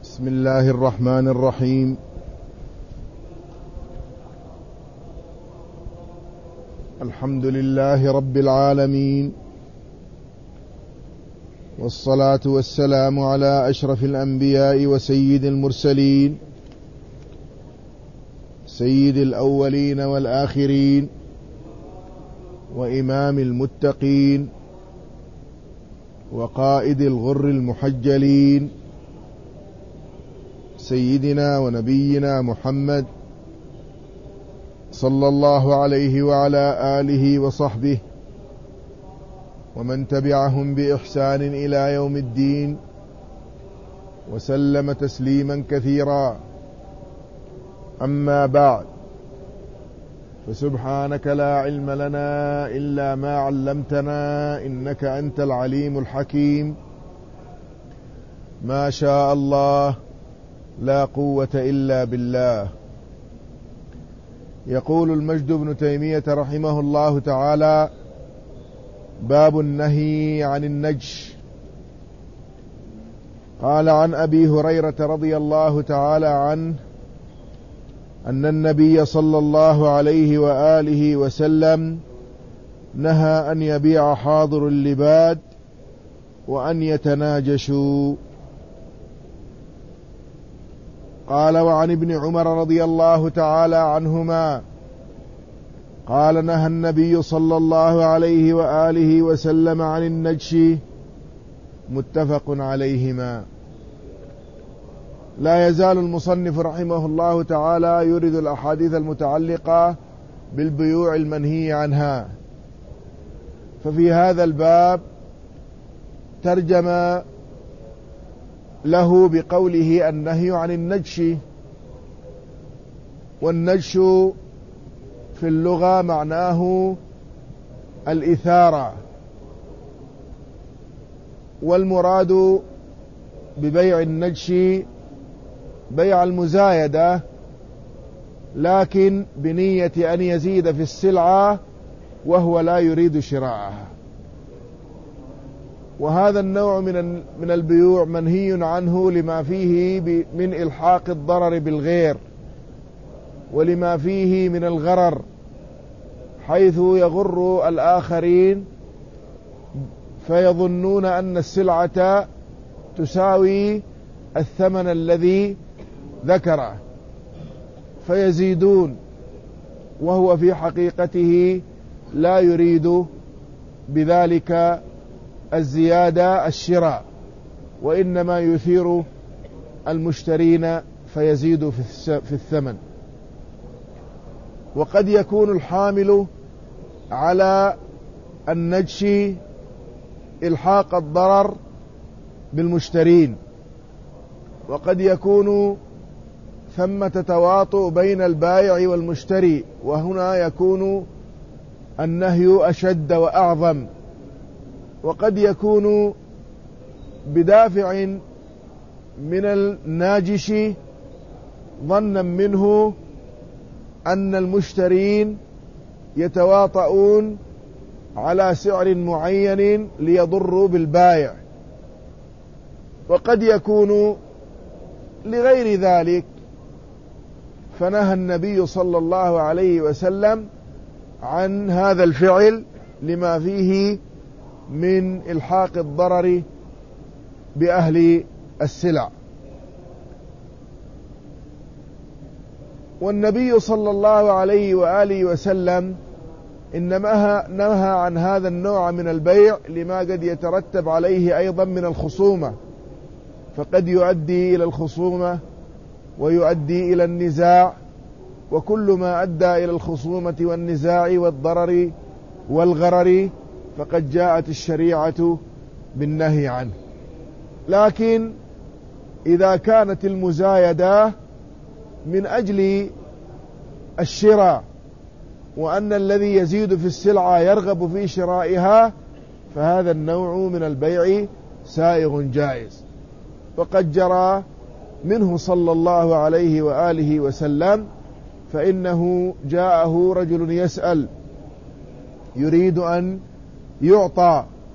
بسم الله الرحمن الرحيم. الحمد لله رب العالمين، والصلاة والسلام على أشرف الأنبياء وسيد المرسلين، سيد الأولين والآخرين، وإمام المتقين، وقائد الغر المحجلين، سيدنا ونبينا محمد صلى الله عليه وعلى آله وصحبه ومن تبعهم بإحسان إلى يوم الدين، وسلم تسليما كثيرا. أما بعد، فسبحانك لا علم لنا إلا ما علمتنا إنك أنت العليم الحكيم. ما شاء الله لا قوة إلا بالله. يقول المجد بن تيمية رحمه الله تعالى: باب النهي عن النجش. قال عن أبي هريرة رضي الله تعالى عنه أن النبي صلى الله عليه وآله وسلم نهى أن يبيع حاضر اللباد وأن يتناجشوا. قال وعن ابن عمر رضي الله تعالى عنهما قال: نهى النبي صلى الله عليه وآله وسلم عن النجش. متفق عليهما. لا يزال المصنف رحمه الله تعالى يرد الأحاديث المتعلقة بالبيوع المنهي عنها، ففي هذا الباب ترجم له بقوله النهي عن النجش. والنجش في اللغة معناه الإثارة، والمراد ببيع النجش بيع المزايدة، لكن بنية أن يزيد في السلعة وهو لا يريد شراءها. وهذا النوع من البيوع منهي عنه لما فيه من إلحاق الضرر بالغير، ولما فيه من الغرر، حيث يغر الآخرين فيظنون أن السلعة تساوي الثمن الذي ذكره فيزيدون، وهو في حقيقته لا يريد بذلك الزيادة الشراء، وإنما يثير المشترين فيزيد في الثمن. وقد يكون الحامل على النجش إلحاق الضرر بالمشترين، وقد يكون ثمة تواطؤ بين البائع والمشتري، وهنا يكون النهي أشد وأعظم. وقد يكون بدافع من الناجش ظنا منه أن المشترين يتواطؤون على سعر معين ليضروا بالبائع، وقد يكون لغير ذلك. فنهى النبي صلى الله عليه وسلم عن هذا الفعل لما فيه من إلحاق الضرر بأهل السلع. والنبي صلى الله عليه وآله وسلم إنما نهى عن هذا النوع من البيع لما قد يترتب عليه أيضا من الخصومة، فقد يؤدي إلى الخصومة ويؤدي إلى النزاع، وكل ما أدى إلى الخصومة والنزاع والضرر والغرر فقد جاءت الشريعة بالنهي عنه. لكن إذا كانت المزايدة من أجل الشراء، وأن الذي يزيد في السلعة يرغب في شرائها، فهذا النوع من البيع سائغ جائز. وقد جرى منه صلى الله عليه وآله وسلم، فإنه جاءه رجل يسأل يريد أن يعطى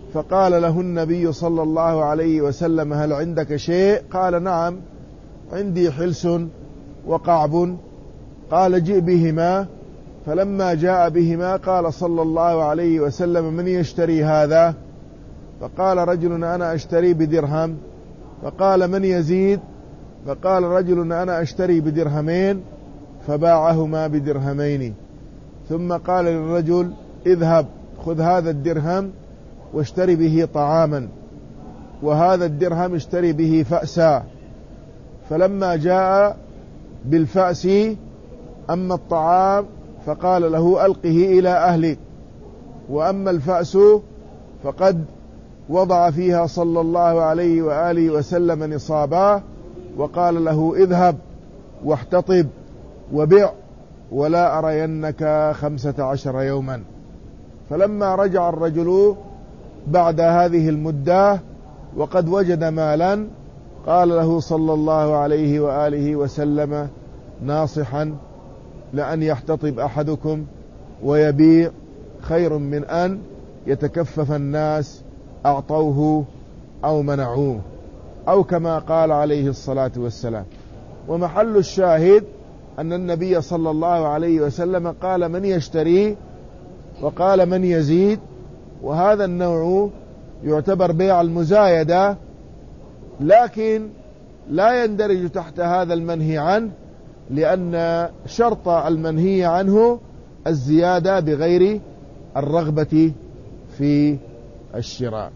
فقال له النبي صلى الله عليه وسلم: هل عندك شيء؟ قال: نعم، عندي حلس وقعب. قال: جئ بهما. فلما جاء بهما قال صلى الله عليه وسلم: من يشتري هذا؟ فقال رجل: أنا أشتري بدرهم. فقال: من يزيد؟ فقال رجل: أنا أشتري بدرهمين. فباعهما بدرهمين. ثم قال للرجل: اذهب خذ هذا الدرهم واشتري به طعاما، وهذا الدرهم اشتري به فأسا. فلما جاء بالفأس أما الطعام فقال له: ألقه إلى أهلك، وأما الفأس فقد وضع فيها صلى الله عليه وآله وسلم نصابا، وقال له: اذهب واحتطب وبع ولا أرينك 15 يوما. فلما رجع الرجل بعد هذه المدة وقد وجد مالا، قال له صلى الله عليه وآله وسلم ناصحا: لأن يحتطب أحدكم ويبيع خير من أن يتكفف الناس أعطوه أو منعوه، أو كما قال عليه الصلاة والسلام. ومحل الشاهد أن النبي صلى الله عليه وسلم قال: من يشتري؟ وقال: من يزيد؟ وهذا النوع يعتبر بيع المزايدة، لكن لا يندرج تحت هذا المنهي عنه، لأن شرط المنهي عنه الزيادة بغير الرغبة في الشراء.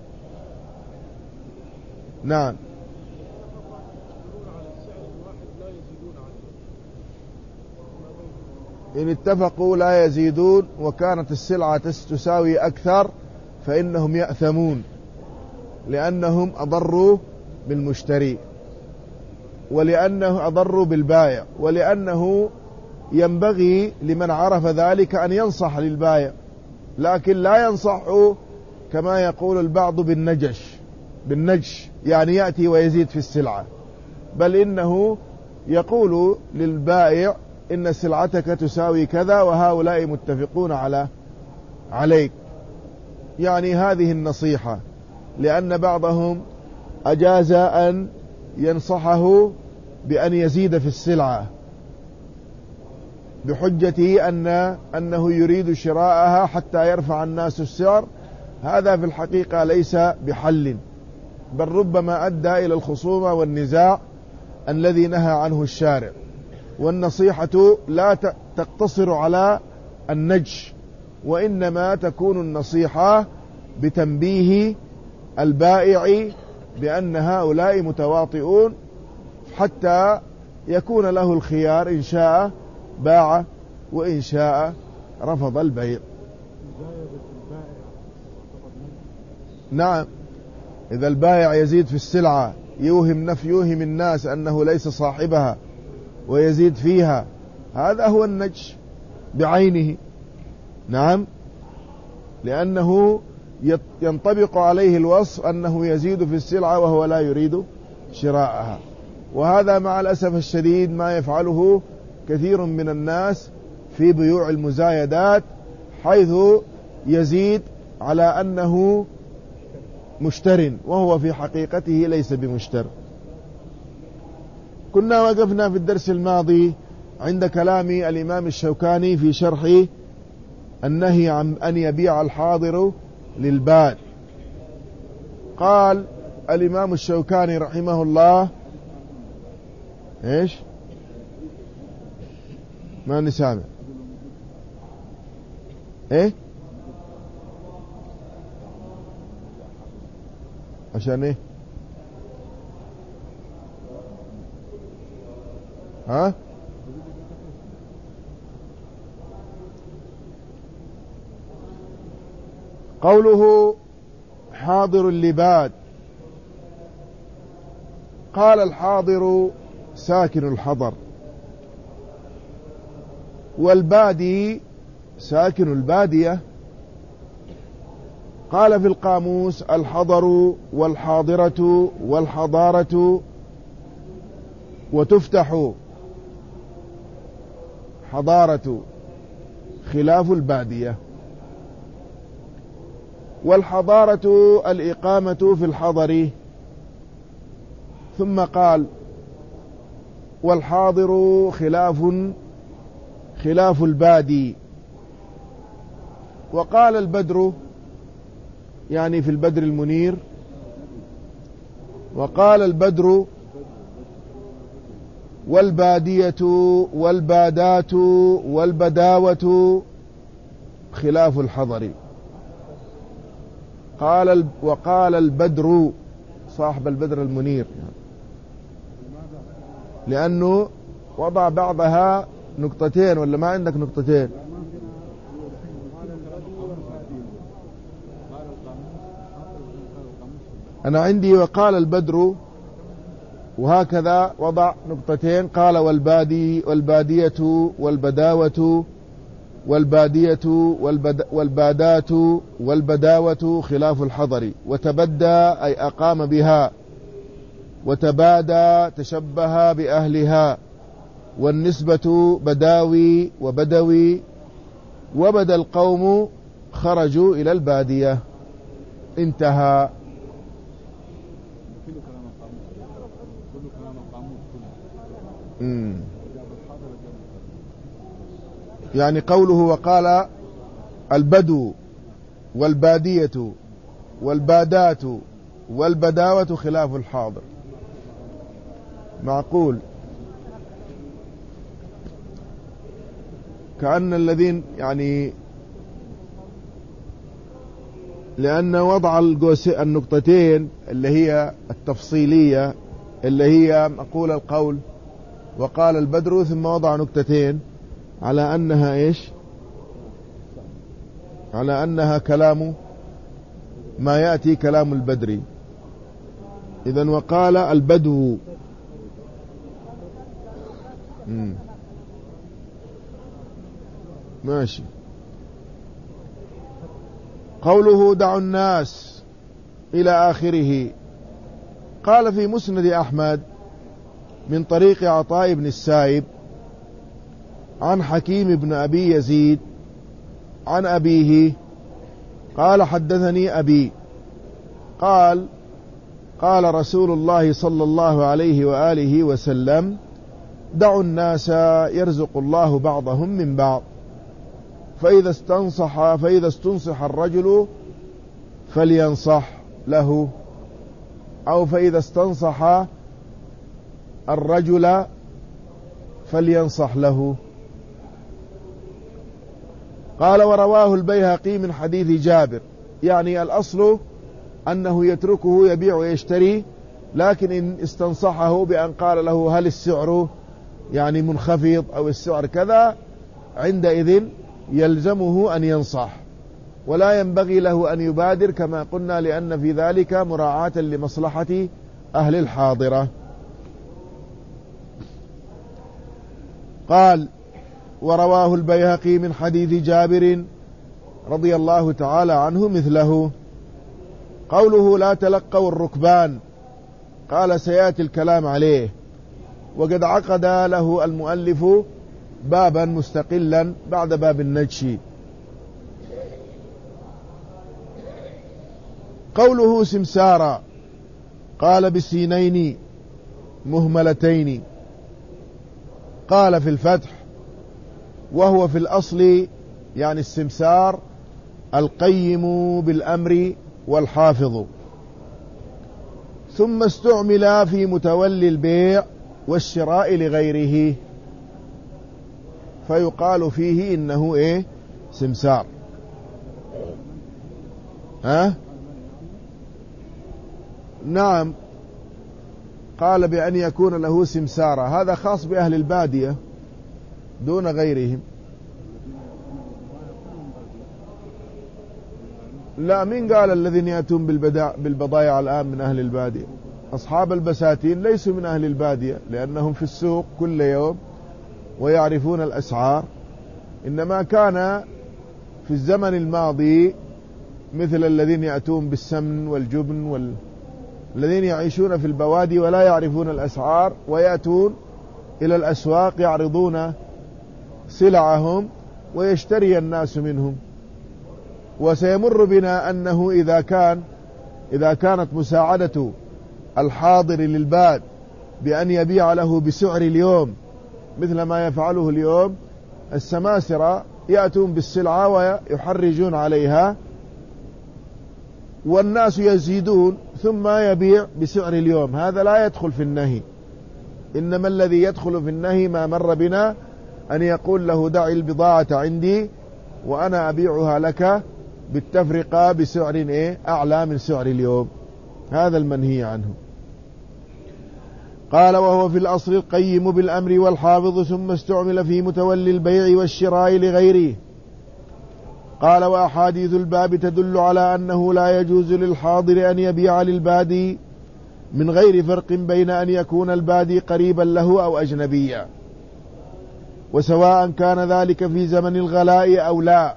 نعم. إن اتفقوا لا يزيدون، وكانت السلعة تساوي أكثر فإنهم يأثمون، لأنهم أضروا بالمشتري، ولأنه أضروا بالبائع، ولأنه ينبغي لمن عرف ذلك أن ينصح للبائع، لكن لا ينصح كما يقول البعض بالنجش، يعني يأتي ويزيد في السلعة، بل إنه يقول للبائع: إن سلعتك تساوي كذا وهؤلاء متفقون عليك. يعني هذه النصيحة، لأن بعضهم أجاز أن ينصحه بأن يزيد في السلعة بحجة أنه يريد شراءها حتى يرفع الناس السعر. هذا في الحقيقة ليس بحل، بل ربما أدى إلى الخصومة والنزاع الذي نهى عنه الشارع. والنصيحة لا تقتصر على النجش، وإنما تكون النصيحة بتنبيه البائع بأن هؤلاء متواطئون، حتى يكون له الخيار، إن شاء باع وإن شاء رفض البيع. نعم، إذا البائع يزيد في السلعة يوهم الناس أنه ليس صاحبها ويزيد فيها، هذا هو النجش بعينه. نعم، لأنه ينطبق عليه الوصف أنه يزيد في السلعة وهو لا يريد شراءها. وهذا مع الأسف الشديد ما يفعله كثير من الناس في بيوع المزايدات، حيث يزيد على أنه مشتر وهو في حقيقته ليس بمشتر. كنا وقفنا في الدرس الماضي عند كلام الإمام الشوكاني في شرح النهي عن أن يبيع الحاضر للباد. قال الإمام الشوكاني رحمه الله: إيش؟ ما نسامع. إيه؟ عشان إيه؟ ها؟ قوله حاضر اللباد، قال الحاضر ساكن الحضر، والبادي ساكن البادية. قال في القاموس: الحضر والحاضرة والحضارة، وتفتح حضارة، خلاف البادية. والحضارة الإقامة في الحضر. ثم قال والحاضر خلاف البادي. وقال البدر يعني في البدر المنير، وقال البدر والبادية والبادات والبداوة خلاف الحضر. وقال البدر صاحب البدر المنير لأنه وضع بعضها نقطتين، ولا ما عندك نقطتين؟ أنا عندي وقال البدر، وهكذا وضع نقطتين، قال والبادية والبداوة والبادية والبادات والبداوة خلاف الحضر. وتبدى أي أقام بها، وتبادى تشبه بأهلها، والنسبة بداوي وبدوي، وبدا القوم خرجوا إلى البادية. انتهى. يعني قوله وقال البدو والبادية والبادات والبداوة خلاف الحاضر، معقول. كأن الذين يعني لأن وضع النقطتين اللي هي التفصيلية اللي هي مقول القول وقال البدر، ثم وضع نقطتين على أنها إيش؟ على أنها كلام ما يأتي كلام البدري. إذن وقال البدو. ماشي. قوله دعوا الناس إلى آخره. قال في مسند أحمد من طريق عطاء بن السائب عن حكيم بن أبي يزيد عن أبيه قال حدثني أبي قال قال رسول الله صلى الله عليه وآله وسلم دعوا الناس يرزق الله بعضهم من بعض، فإذا استنصح الرجل فلينصح له، أو فإذا استنصح الرجل فلينصح له. قال ورواه البيهقي من حديث جابر، يعني الأصل أنه يتركه يبيع ويشتري، لكن إن استنصحه بأن قال له هل السعر يعني منخفض أو السعر كذا، عندئذ يلزمه أن ينصح، ولا ينبغي له أن يبادر كما قلنا، لأن في ذلك مراعاة لمصلحة أهل الحاضرة. قال ورواه البيهقي من حديث جابر رضي الله تعالى عنه مثله. قوله لا تلقوا الركبان، قال سيأتي الكلام عليه، وقد عقد له المؤلف بابا مستقلا بعد باب النجش. قوله سمسارا، قال بسينين مهملتين، قال في الفتح وهو في الأصل يعني السمسار القيم بالأمر والحافظ، ثم استعمل في متولي البيع والشراء لغيره، فيقال فيه إنه إيه؟ سمسار. نعم، قال بأن يكون له سمسارة، هذا خاص بأهل البادية دون غيرهم. لا، من قال الذين يأتون بالبضائع الآن من أهل البادية؟ أصحاب البساتين ليسوا من أهل البادية، لأنهم في السوق كل يوم ويعرفون الأسعار. إنما كان في الزمن الماضي مثل الذين يأتون بالسمن والجبن الذين يعيشون في البوادي ولا يعرفون الأسعار، ويأتون إلى الأسواق يعرضون سلعهم ويشتري الناس منهم، وسيمر بنا أنه إذا كانت مساعدة الحاضر للباد بأن يبيع له بسعر اليوم مثل ما يفعله اليوم السماسرة، يأتون بالسلعة ويحرجون عليها والناس يزيدون ثم يبيع بسعر اليوم، هذا لا يدخل في النهي. إنما الذي يدخل في النهي ما مر بنا، أن يقول له دع البضاعة عندي وأنا أبيعها لك بالتفرقة بسعر أعلى من سعر اليوم، هذا المنهي عنه. قال وهو في الأصل القيم بالأمر والحافظ، ثم استعمل في متولي البيع والشراء لغيره. قال وأحاديث الباب تدل على أنه لا يجوز للحاضر أن يبيع للبادي من غير فرق بين أن يكون البادي قريبا له أو أجنبيا، وسواء كان ذلك في زمن الغلاء أو لا،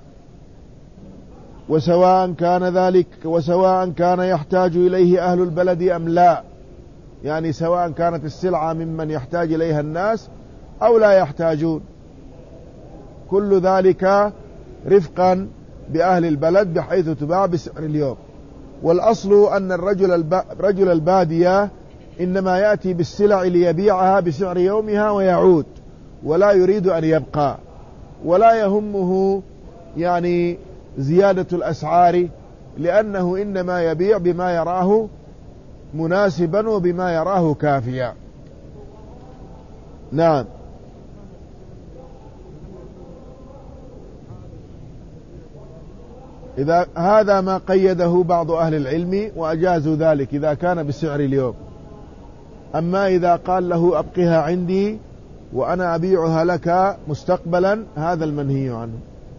وسواء كان يحتاج إليه أهل البلد أم لا، يعني سواء كانت السلعة ممن يحتاج إليها الناس أو لا يحتاجون، كل ذلك رفقا بأهل البلد بحيث تباع بسعر اليوم. والأصل أن رجل البادية إنما يأتي بالسلع ليبيعها بسعر يومها ويعود، ولا يريد أن يبقى، ولا يهمه يعني زيادة الأسعار، لأنه إنما يبيع بما يراه مناسبا وبما يراه كافيا. نعم. إذا هذا ما قيده بعض أهل العلم وأجازوا ذلك إذا كان بسعر اليوم. أما إذا قال له أبقها عندي وأنا أبيعها لك مستقبلا، هذا المنهي عنه.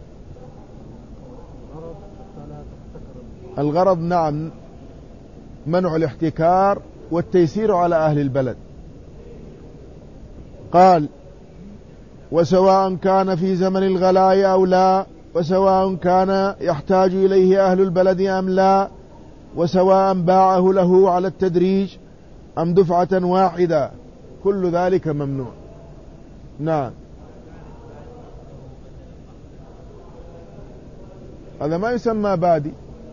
الغرض نعم منع الاحتكار والتيسير على أهل البلد. قال وسواء كان في زمن الغلاء أو لا، وسواء كان يحتاج إليه أهل البلد أم لا، وسواء باعه له على التدريج أم دفعة واحدة، كل ذلك ممنوع. نعم. هذا ما يسمى بادي.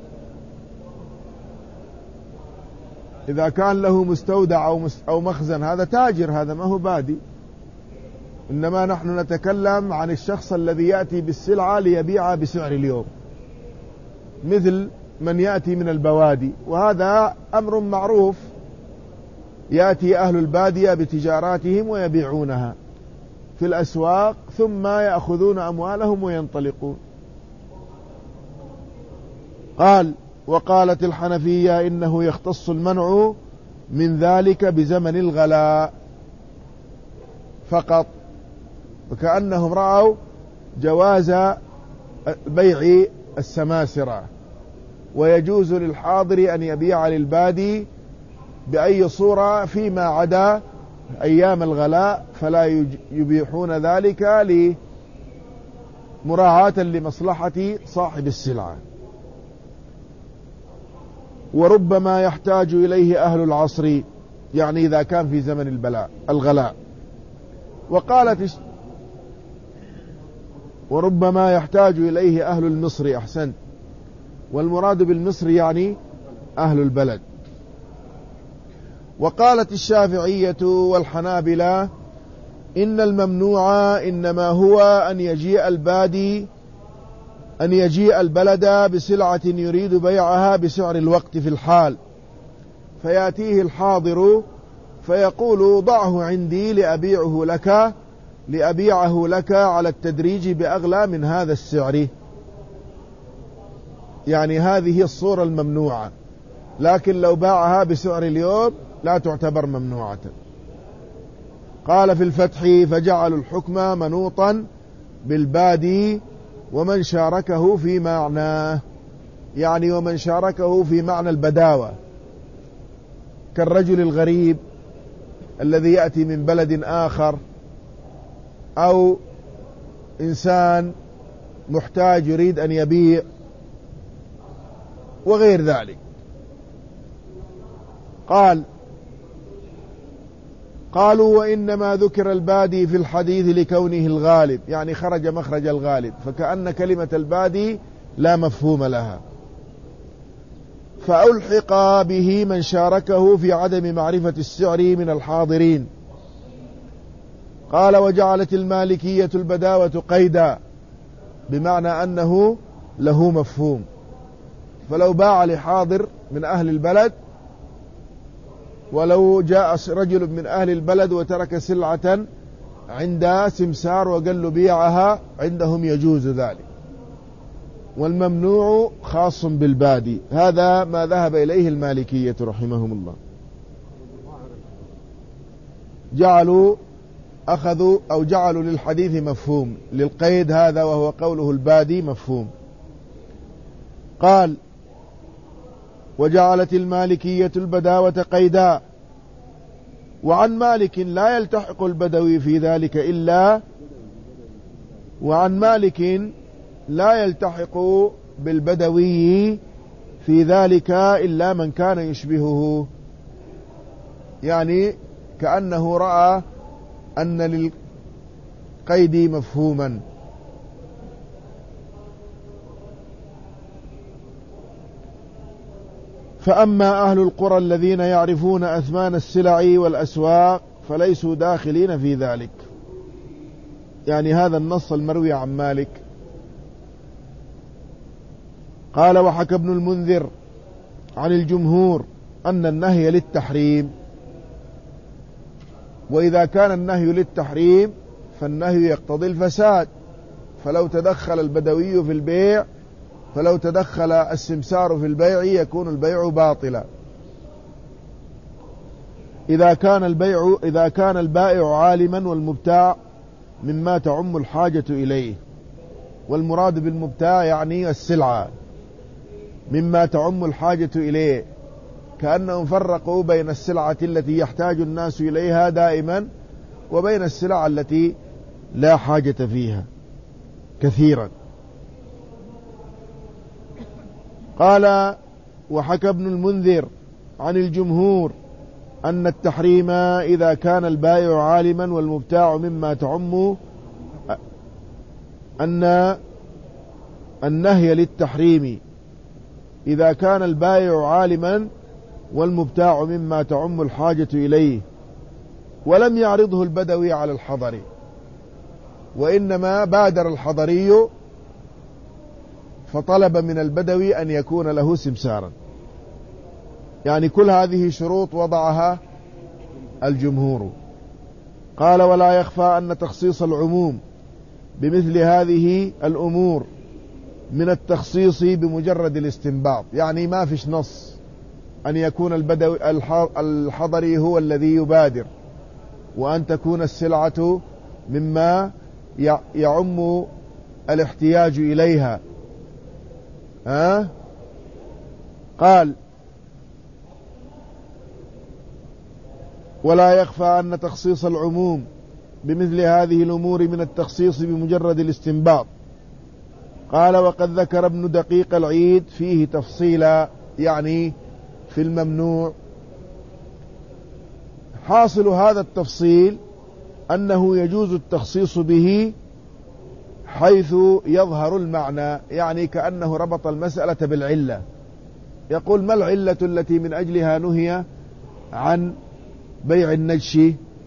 إذا كان له مستودع أو مخزن هذا تاجر، هذا ما هو بادي. إنما نحن نتكلم عن الشخص الذي يأتي بالسلعة ليبيعها بسعر اليوم، مثل من يأتي من البوادي، وهذا أمر معروف، يأتي أهل البادية بتجاراتهم ويبيعونها في الأسواق ثم يأخذون أموالهم وينطلقون. قال وقالت الحنفية إنه يختص المنع من ذلك بزمن الغلاء فقط، وكأنهم رأوا جواز بيع السماسرة، ويجوز للحاضر أن يبيع للبادي بأي صورة فيما عدا أيام الغلاء، فلا يبيحون ذلك لمراعاة لمصلحة صاحب السلعة. وربما يحتاج إليه أهل العصر، يعني إذا كان في زمن الغلاء. وقالت وربما يحتاج إليه أهل المصر، أحسنت، والمراد بالمصر يعني أهل البلد. وقالت الشافعية والحنابلة إن الممنوع إنما هو أن يجيء البلد بسلعة يريد بيعها بسعر الوقت في الحال، فيأتيه الحاضر فيقول ضعه عندي لأبيعه لك على التدريج بأغلى من هذا السعر، يعني هذه الصورة الممنوعة. لكن لو باعها بسعر اليوم لا تعتبر ممنوعة. قال في الفتح فجعلوا الحكم منوطا بالبادي ومن شاركه في معناه، يعني ومن شاركه في معنى البداوة، كالرجل الغريب الذي يأتي من بلد آخر، أو إنسان محتاج يريد أن يبيع، وغير ذلك. قالوا وإنما ذكر البادي في الحديث لكونه الغالب، يعني خرج مخرج الغالب، فكأن كلمة البادي لا مفهوم لها. فألحق به من شاركه في عدم معرفة السعر من الحاضرين. قال: وجعلت المالكية البداوة قيدا، بمعنى أنه له مفهوم. فلو باع لحاضر من أهل البلد، ولو جاء رجل من أهل البلد وترك سلعة عند سمسار وقال له بيعها، عندهم يجوز ذلك، والممنوع خاص بالبادي. هذا ما ذهب إليه المالكية رحمهم الله. جعلوا للحديث مفهوم، للقيد هذا وهو قوله البادي مفهوم. قال: وجعلت المالكية البداوة قيدا. وعن مالك لا يلتحق البدوي في ذلك بالبدوي في ذلك إلا من كان يشبهه. يعني كأنه رأى أن للقيد مفهوما. فأما أهل القرى الذين يعرفون أثمان السلع والأسواق فليسوا داخلين في ذلك. يعني هذا النص المروي عن مالك. قال: وحكى ابن المنذر عن الجمهور أن النهي للتحريم، وإذا كان النهي للتحريم فالنهي يقتضي الفساد. فلو تدخل البدوي في البيع، فلو تدخل السمسار في البيع يكون البيع باطلا. إذا كان البائع عالما والمبتاع مما تعم الحاجة إليه. والمراد بالمبتاع يعني السلعة، مما تعم الحاجة إليه، كأنهم فرقوا بين السلعة التي يحتاج الناس إليها دائما وبين السلع التي لا حاجة فيها كثيرا. قال: وحكى ابن المنذر عن الجمهور أن التحريم إذا كان البائع عالما والمبتاع مما تعم، أن النهي للتحريم إذا كان البائع عالما والمبتاع مما تعم الحاجة إليه، ولم يعرضه البدوي على الحضري، وإنما بادر الحضري فطلب من البدوي أن يكون له سمسارا. يعني كل هذه شروط وضعها الجمهور. قال: ولا يخفى أن تخصيص العموم بمثل هذه الأمور من التخصيص بمجرد الاستنباط. يعني ما فيش نص أن يكون الحضري هو الذي يبادر، وأن تكون السلعة مما يعم الاحتياج إليها. قال: ولا يخفى أن تخصيص العموم بمثل هذه الأمور من التخصيص بمجرد الاستنباط. قال: وقد ذكر ابن دقيق العيد فيه تفصيلا، يعني في الممنوع. حاصل هذا التفصيل أنه يجوز التخصيص به حيث يظهر المعنى، يعني كأنه ربط المسألة بالعلة. يقول: ما العلة التي من أجلها نهي عن بيع النجش؟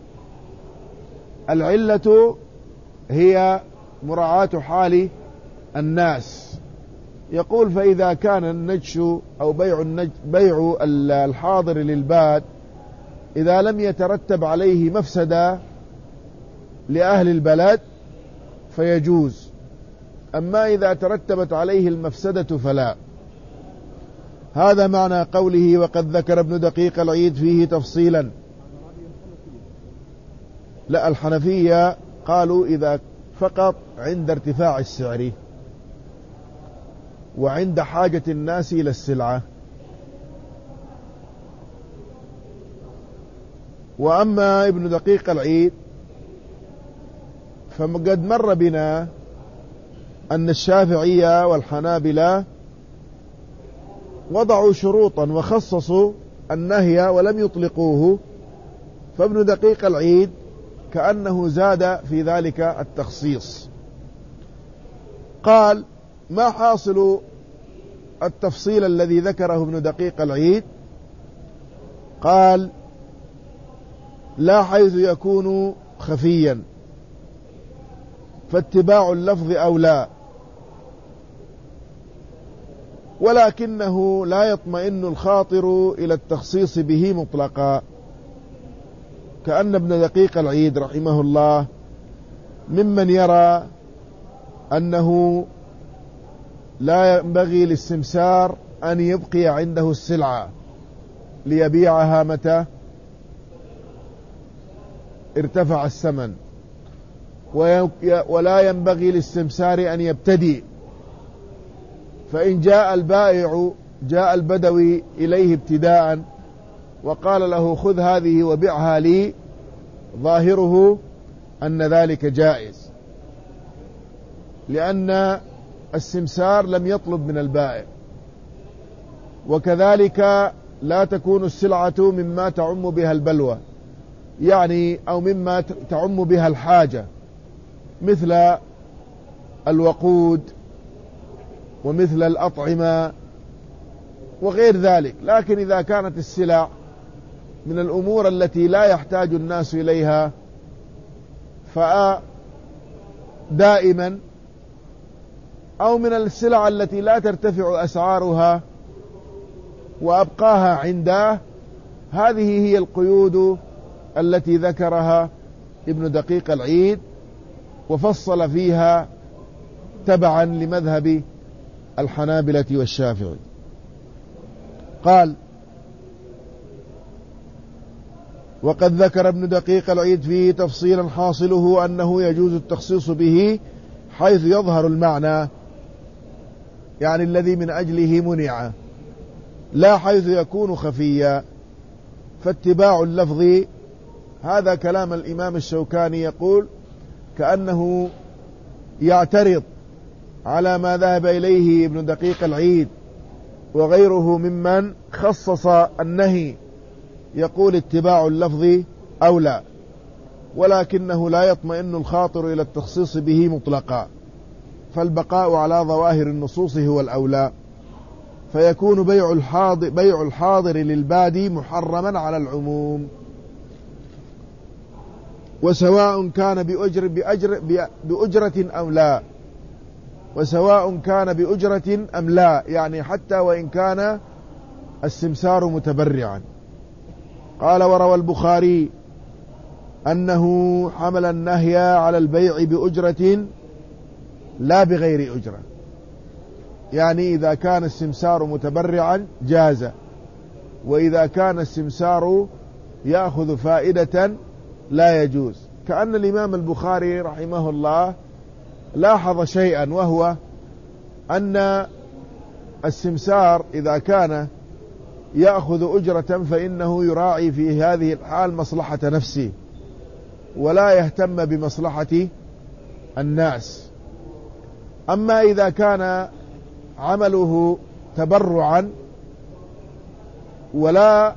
العلة هي مراعاة حال الناس. يقول: فإذا كان النجش أو بيع الحاضر للباد إذا لم يترتب عليه مفسدة لأهل البلد فيجوز، أما إذا ترتبت عليه المفسدة فلا. هذا معنى قوله: وقد ذكر ابن دقيق العيد فيه تفصيلا. لا، الحنفية قالوا إذا فقط عند ارتفاع السعر وعند حاجة الناس إلى السلعة. وأما ابن دقيق العيد فقد مر بنا أن الشافعية والحنابلة وضعوا شروطا وخصصوا النهي ولم يطلقوه، فابن دقيق العيد كأنه زاد في ذلك التخصيص. قال: ما حاصل التفصيل الذي ذكره ابن دقيق العيد؟ قال: لا حيث يكون خفيا، فاتباع اللفظ أولى، ولكنه لا يطمئن الخاطر إلى التخصيص به مطلقا. كأن ابن دقيق العيد رحمه الله ممن يرى أنه لا ينبغي للسمسار أن يبقي عنده السلعة ليبيعها متى ارتفع الثمن، ولا ينبغي للسمسار أن يبتدي، فإن جاء البدوي إليه ابتداء وقال له: خذ هذه وبعها لي، ظاهره أن ذلك جائز، لأن السمسار لم يطلب من البائع. وكذلك لا تكون السلعة مما تعم بها البلوى، يعني أو مما تعم بها الحاجة، مثل الوقود ومثل الأطعمة وغير ذلك. لكن إذا كانت السلع من الأمور التي لا يحتاج الناس إليها فدائما، أو من السلع التي لا ترتفع أسعارها وأبقاها عنده، هذه هي القيود التي ذكرها ابن دقيق العيد وفصل فيها تبعا لمذهب الحنابلة والشافعي. قال: وقد ذكر ابن دقيق العيد فيه تفصيلا حاصله أنه يجوز التخصيص به حيث يظهر المعنى، يعني الذي من أجله منع، لا حيث يكون خفيا، فاتباع اللفظ. هذا كلام الإمام الشوكاني، يقول كأنه يعترض على ما ذهب إليه ابن دقيق العيد وغيره ممن خصص النهي، يقول: اتباع اللفظ أولى، ولكنه لا يطمئن الخاطر إلى التخصيص به مطلقا، فالبقاء على ظواهر النصوص هو الأولى، فيكون بيع الحاضر للبادي محرما على العموم، وسواء كان بأجرة أو لا، وسواء كان بأجرة أم لا، يعني حتى وإن كان السمسار متبرعا. قال: وروى البخاري أنه حمل النهي على البيع بأجرة لا بغير أجرة، يعني إذا كان السمسار متبرعا جاز، وإذا كان السمسار يأخذ فائدة لا يجوز. كأن الإمام البخاري رحمه الله لاحظ شيئا، وهو أن السمسار إذا كان يأخذ أجرة فإنه يراعي في هذه الحال مصلحة نفسه ولا يهتم بمصلحة الناس. أما إذا كان عمله تبرعا ولا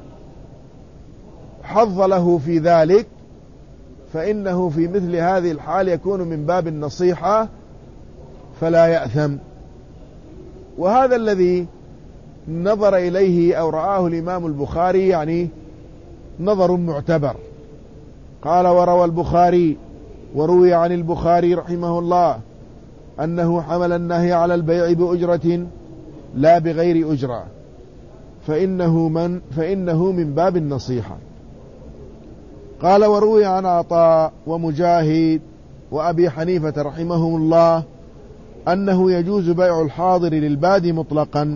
حظ له في ذلك، فإنه في مثل هذه الحال يكون من باب النصيحة فلا يأثم. وهذا الذي نظر إليه أو رآه الإمام البخاري يعني نظر معتبر. قال: وروى البخاري، وروي عن البخاري رحمه الله أنه حمل النهي على البيع بأجرة لا بغير أجرة، فإنه من باب النصيحة. قال: وروي عن عطاء ومجاهد وأبي حنيفة رحمهم الله أنه يجوز بيع الحاضر للبادي مطلقا،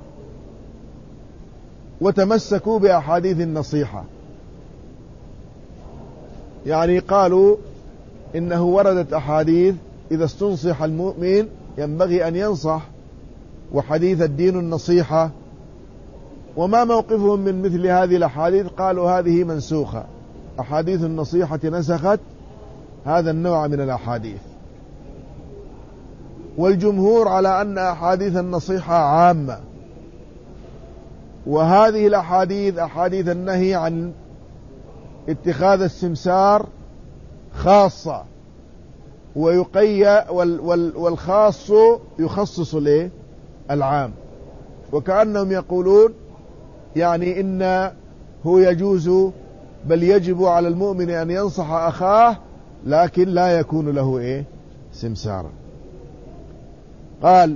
وتمسكوا بأحاديث النصيحة، يعني قالوا إنه وردت أحاديث إذا استنصح المؤمن ينبغي أن ينصح، وحديث الدين النصيحة. وما موقفهم من مثل هذه الأحاديث؟ قالوا هذه منسوخة، أحاديث النصيحة نسخت هذا النوع من الأحاديث. والجمهور على أن أحاديث النصيحة عامة، وهذه الأحاديث أحاديث النهي عن اتخاذ السمسار خاصة، والخاص يخصص العام، وكأنهم يقولون يعني إنه يجوز بل يجب على المؤمن أن ينصح أخاه لكن لا يكون له سمسارا. قال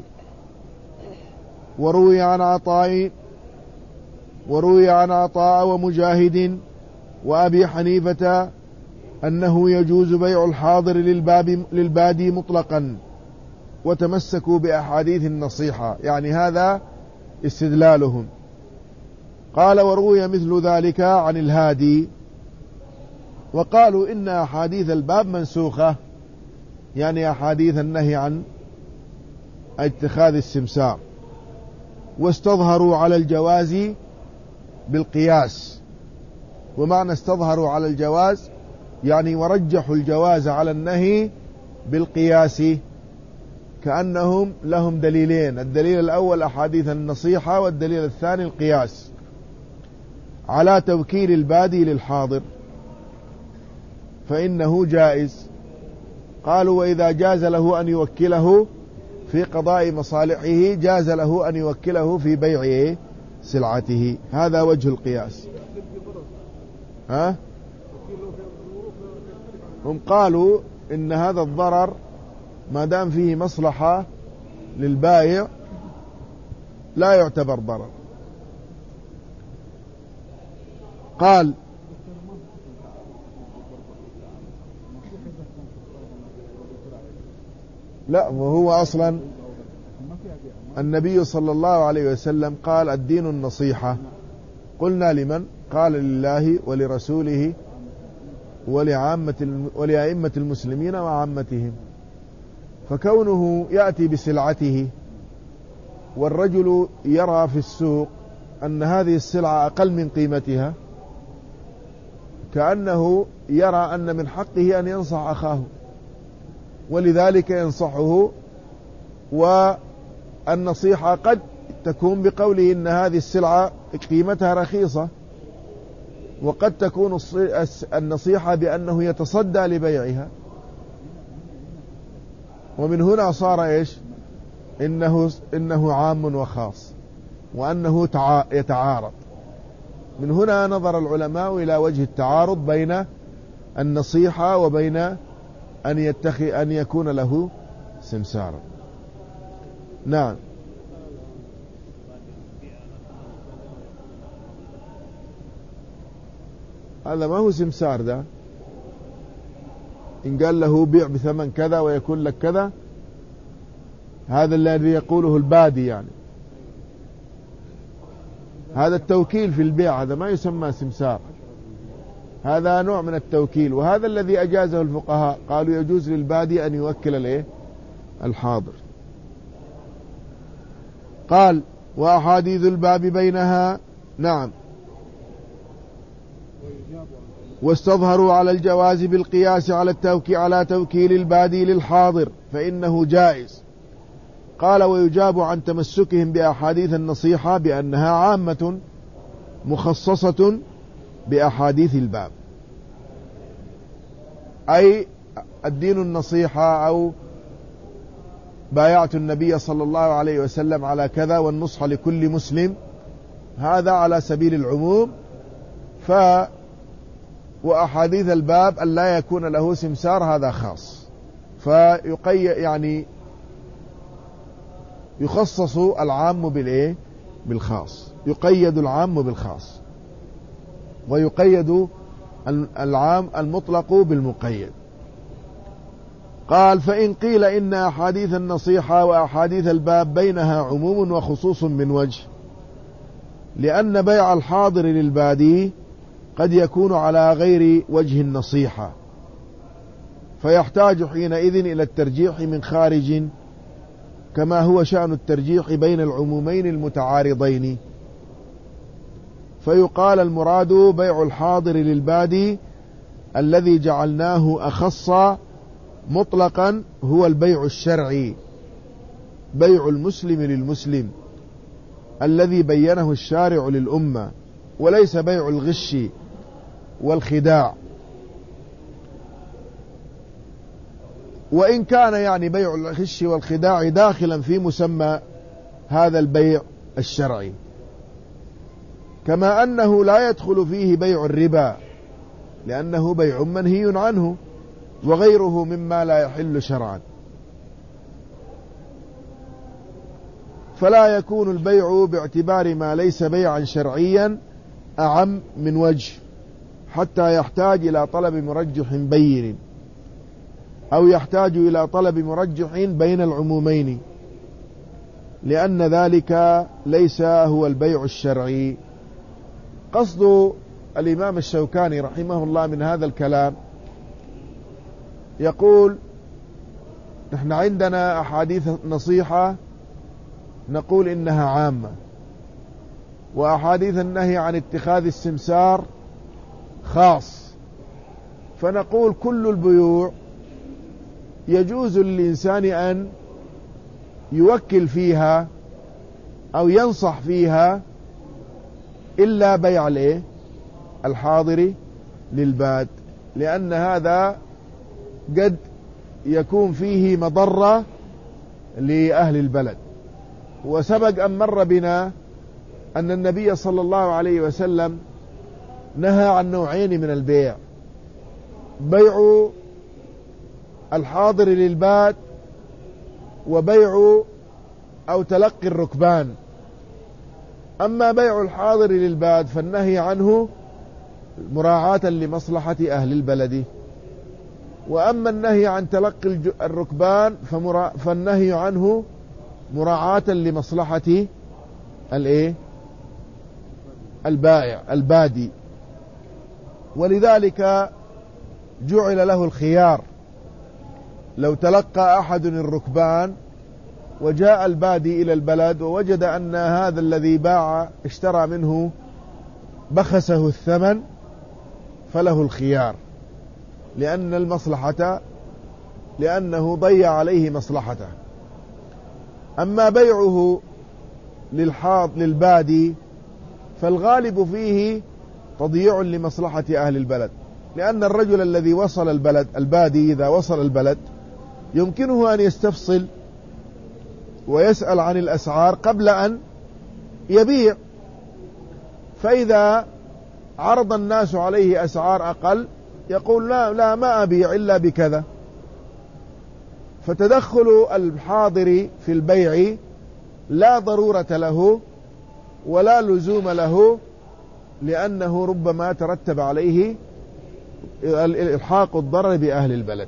وروي عن عطاء ومجاهد وأبي حنيفة أنه يجوز بيع الحاضر للبادي مطلقا، وتمسكوا بأحاديث النصيحة، يعني هذا استدلالهم. قال وروي مثل ذلك عن الهادي، وقالوا إن أحاديث الباب منسوخة، يعني أحاديث النهي عن اتخاذ السمسار، واستظهروا على الجواز بالقياس. ومعنى استظهروا على الجواز يعني ورجحوا الجواز على النهي بالقياس، كأنهم لهم دليلين، الدليل الأول أحاديث النصيحة، والدليل الثاني القياس على توكيل البادي للحاضر فإنه جائز. قالوا وإذا جاز له أن يوكله في قضاء مصالحه جاز له أن يوكله في بيع سلعته. هذا وجه القياس. هم قالوا إن هذا الضرر ما دام فيه مصلحة للبائع لا يعتبر ضرر. قال لا، وهو أصلا النبي صلى الله عليه وسلم قال الدين النصيحة. قلنا لمن؟ قال لله ولرسوله ولأئمة المسلمين وعامتهم. فكونه يأتي بسلعته والرجل يرى في السوق أن هذه السلعة أقل من قيمتها، كأنه يرى أن من حقه أن ينصح أخاه، ولذلك ينصحه. والنصيحة قد تكون بقوله إن هذه السلعة قيمتها رخيصة، وقد تكون النصيحة بأنه يتصدى لبيعها. ومن هنا صار إيش؟ إنه عام وخاص، وأنه يتعارض. من هنا نظر العلماء إلى وجه التعارض بين النصيحة وبين أن يكون له سمسارا. نعم. هذا ما هو سمسار، ده إن قال له بيع بثمن كذا ويكون لك كذا، هذا الذي يقوله البادي، يعني هذا التوكيل في البيع، هذا ما يسمى سمسار، هذا نوع من التوكيل. وهذا الذي أجازه الفقهاء، قالوا يجوز للبادي أن يوكل الحاضر. قال وأحاديث الباب بينها. نعم. واستظهروا على الجواز بالقياس على توكيل البادي للحاضر فإنه جائز. قال ويجاب عن تمسكهم بأحاديث النصيحة بأنها عامة مخصصة بأحاديث الباب، أي الدين النصيحة أو بايعت النبي صلى الله عليه وسلم على كذا والنصح لكل مسلم، هذا على سبيل العموم. وأحاديث الباب أن لا يكون له سمسار هذا خاص، يعني يخصص العام بالخاص، يقيد العام بالخاص، ويقيد العام المطلق بالمقيد. قال فإن قيل إن أحاديث النصيحة وأحاديث الباب بينها عموم وخصوص من وجه، لأن بيع الحاضر للبادي قد يكون على غير وجه النصيحة، فيحتاج حينئذ إلى الترجيح من خارج، كما هو شأن الترجيح بين العمومين المتعارضين. فيقال المراد بيع الحاضر للبادي الذي جعلناه أخص مطلقا هو البيع الشرعي، بيع المسلم للمسلم الذي بينه الشارع للأمة، وليس بيع الغش والخداع. وإن كان يعني بيع الغش والخداع داخلا في مسمى هذا البيع الشرعي، كما أنه لا يدخل فيه بيع الربا لأنه بيع منهي عنه وغيره مما لا يحل شرعا. فلا يكون البيع باعتبار ما ليس بيعا شرعيا أعم من وجه حتى يحتاج إلى طلب مرجح بين، أو يحتاج إلى طلب مرجح بين العمومين، لأن ذلك ليس هو البيع الشرعي. قصد الإمام الشوكاني رحمه الله من هذا الكلام، يقول نحن عندنا أحاديث نصيحة نقول إنها عامة، وأحاديث النهي عن اتخاذ السمسار خاص، فنقول كل البيوع يجوز للإنسان أن يوكل فيها أو ينصح فيها إلا بيع الحاضر للباد، لأن هذا قد يكون فيه مضرة لأهل البلد. وسبق أن مر بنا أن النبي صلى الله عليه وسلم نهى عن نوعين من البيع: بيع الحاضر للباد، وبيع أو تلقي الركبان. أما بيع الحاضر للباد فالنهي عنه مراعاة لمصلحة أهل البلد، وأما النهي عن تلقي الركبان فالنهي عنه مراعاة لمصلحة البائع البادي. ولذلك جعل له الخيار: لو تلقى أحد الركبان وجاء البادي إلى البلد ووجد أن هذا الذي باع اشترى منه بخسه الثمن فله الخيار، لأنه ضيع عليه مصلحته. أما بيعه للبادي فالغالب فيه تضييع لمصلحة أهل البلد، لأن الرجل الذي وصل البلد، البادي إذا وصل البلد يمكنه أن يستفصل ويسأل عن الأسعار قبل أن يبيع، فإذا عرض الناس عليه أسعار أقل يقول لا ما أبيع إلا بكذا. فتدخل الحاضر في البيع لا ضرورة له ولا لزوم له، لأنه ربما ترتب عليه إلحاق الضرر بأهل البلد.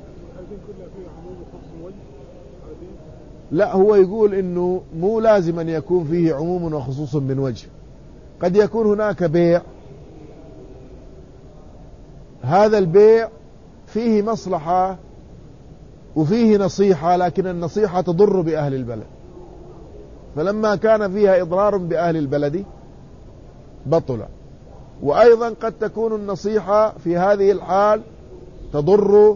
لا، هو يقول إنه مو لازم أن يكون فيه عموم وخصوص من وجه. قد يكون هناك بيع، هذا البيع فيه مصلحة وفيه نصيحة، لكن النصيحة تضر بأهل البلد، فلما كان فيها إضرار بأهل البلد بطل. وأيضا قد تكون النصيحة في هذه الحال تضر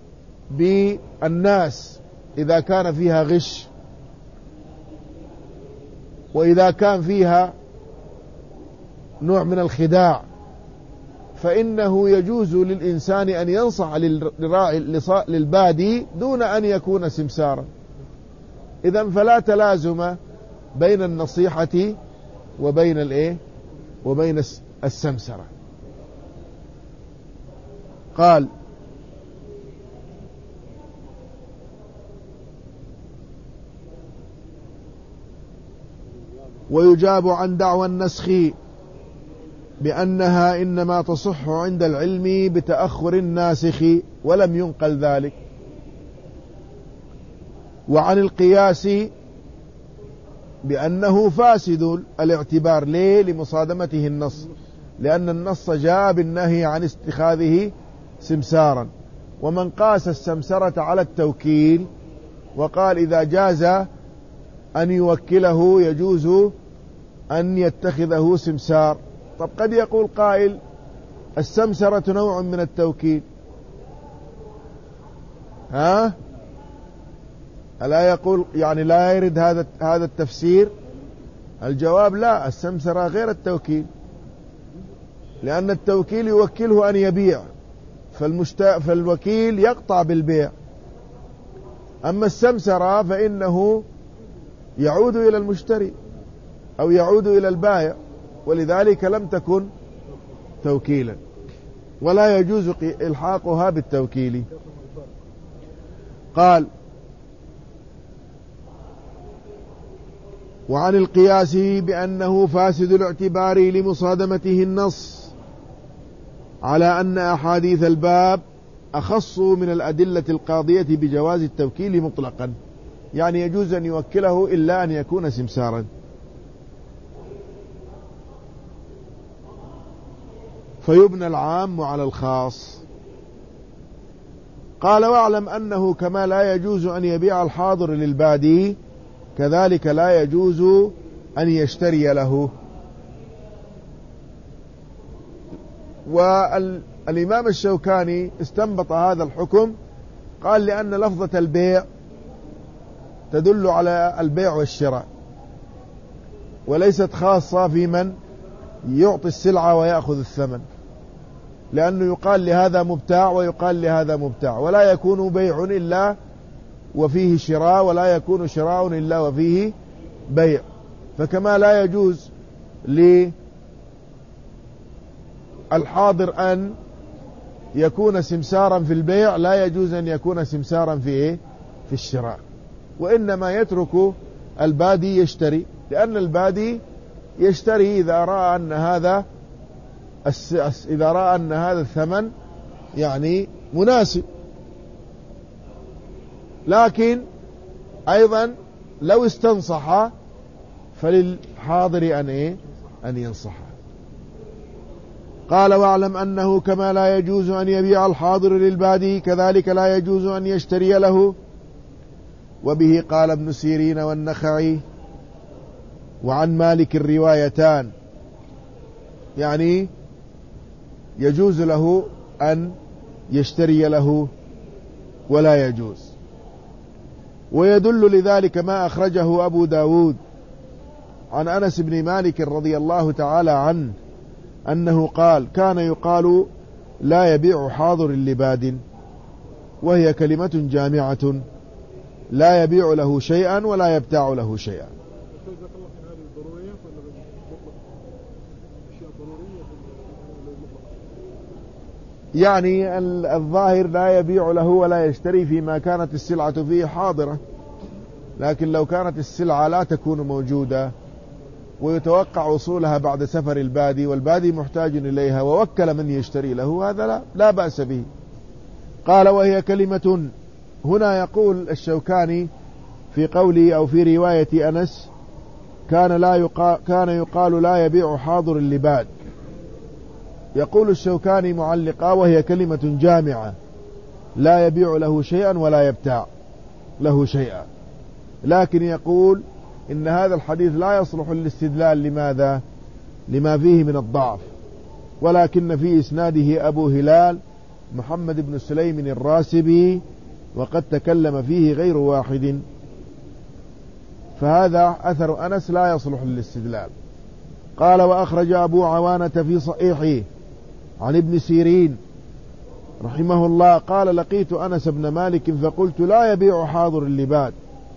بالناس إذا كان فيها غش، وإذا كان فيها نوع من الخداع، فإنه يجوز للإنسان أن ينصح للبادي دون أن يكون سمسارا. إذن فلا تلازم بين النصيحة وبين السمسرة. قال: ويجاب عن دعوى النسخ بأنها إنما تصح عند العلم بتأخر الناسخ ولم ينقل ذلك. وعن القياس بأنه فاسد الاعتبار. ليه؟ لمصادمته النص، لأن النص جاء بالنهي عن اتخاذه سمسارا، ومن قاس السمسرة على التوكيل وقال إذا جاز أن يوكله يجوز أن يتخذه سمسار. طب قد يقول قائل السمسرة نوع من التوكيل، ألا يقول يعني لا يرد هذا التفسير؟ الجواب: لا، السمسرة غير التوكيل، لأن التوكيل يوكله أن يبيع، فالوكيل يقطع بالبيع، أما السمسرة فإنه يعود إلى المشتري أو يعود إلى البائع، ولذلك لم تكن توكيلا، ولا يجوز إلحاقها بالتوكيل. قال: وعن القياس بأنه فاسد الاعتبار لمصادمته النص على أن أحاديث الباب أخص من الأدلة القاضية بجواز التوكيل مطلقا، يعني يجوز أن يوكله إلا أن يكون سمسارا. فيبنى العام على الخاص. قال: واعلم أنه كما لا يجوز أن يبيع الحاضر للبادي كذلك لا يجوز أن يشتري له. والإمام الشوكاني استنبط هذا الحكم، قال: لأن لفظة البيع تدل على البيع والشراء، وليست خاصة في من يعطي السلعة ويأخذ الثمن، لأنه يقال لهذا مبتاع ويقال لهذا مبتاع، ولا يكون بيع إلا وفيه شراء، ولا يكون شراء إلا وفيه بيع. فكما لا يجوز للحاضر أن يكون سمسارا في البيع، لا يجوز أن يكون سمسارا في الشراء، وإنما يترك البادي يشتري، لأن البادي يشتري إذا رأى أن هذا الثمن يعني مناسب. لكن أيضا لو استنصح فللحاضر أن ينصح. قال: واعلم أنه كما لا يجوز أن يبيع الحاضر للبادي كذلك لا يجوز أن يشتري له. وبه قال ابن سيرين والنخعي وعن مالك الروايتان، يعني يجوز له أن يشتري له ولا يجوز. ويدل لذلك ما أخرجه أبو داود عن أنس بن مالك رضي الله تعالى عنه أنه قال: كان يقال لا يبيع حاضر لباد، وهي كلمة جامعة لا يبيع له شيئا ولا يبتاع له شيئا. يعني الظاهر لا يبيع له ولا يشتري فيما كانت السلعة فيه حاضرة، لكن لو كانت السلعة لا تكون موجودة ويتوقع وصولها بعد سفر البادي والبادي محتاج إليها ووكل من يشتري له، هذا لا بأس به. قال: وهي كلمة. هنا يقول الشوكاني في قوله أو في رواية أنس كان يقال لا يبيع حاضر اللباد. يقول الشوكاني معلقا: وهي كلمة جامعة لا يبيع له شيئا ولا يبتاع له شيئا. لكن يقول إن هذا الحديث لا يصلح للاستدلال. لماذا؟ لما فيه من الضعف، ولكن في إسناده أبو هلال محمد بن سليم الراسبي، وقد تكلم فيه غير واحد، فهذا أثر أنس لا يصلح للاستدلال. قال: وأخرج أبو عوانة في صحيحه عن ابن سيرين رحمه الله قال: لقيت أنس بن مالك فقلت: لا يبيع حاضر اللباد،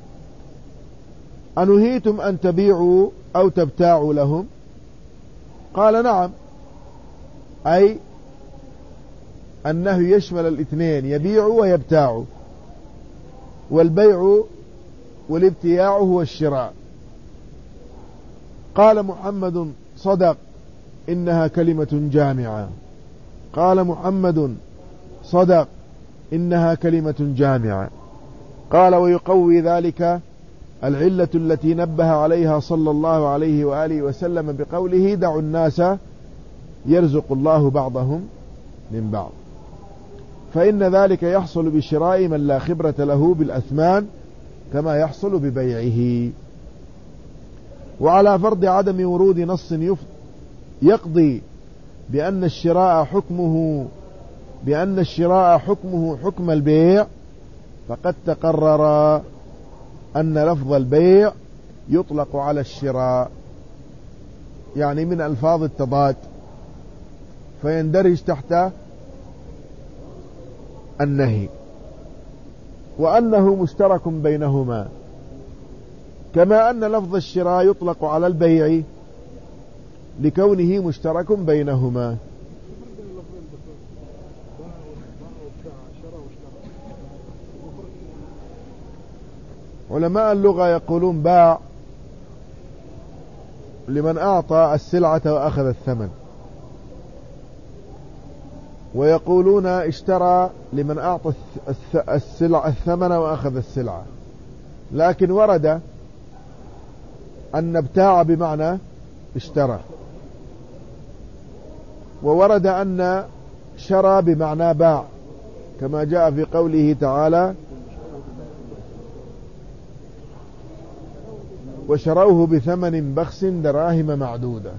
أنهيتم أن تبيعوا أو تبتاعوا لهم؟ قال: نعم، أي أنه يشمل الاثنين، يبيع ويبتاع، والبيع والابتياع هو الشراء. قال محمد: صدق، إنها كلمة جامعة. قال محمد: صدق، إنها كلمة جامعة. قال: ويقوي ذلك العلة التي نبه عليها صلى الله عليه وآله وسلم بقوله: دعوا الناس يرزق الله بعضهم من بعض، فإن ذلك يحصل بشراء من لا خبرة له بالأثمان كما يحصل ببيعه. وعلى فرض عدم ورود نص يقضي بأن الشراء حكمه حكم البيع، فقد تقرر أن لفظ البيع يطلق على الشراء، يعني من ألفاظ التضاد، فيندرج تحت النهي. وأنه مشترك بينهما، كما أن لفظ الشراء يطلق على البيع لكونه مشترك بينهما. علماء اللغة يقولون باع لمن أعطى السلعة وأخذ الثمن، ويقولون اشترى لمن أعطى الثمن وأخذ السلعة، لكن ورد أن ابتاع بمعنى اشترى، وورد أن شرى بمعنى باع، كما جاء في قوله تعالى وشروه بثمن بخس دراهم معدودة.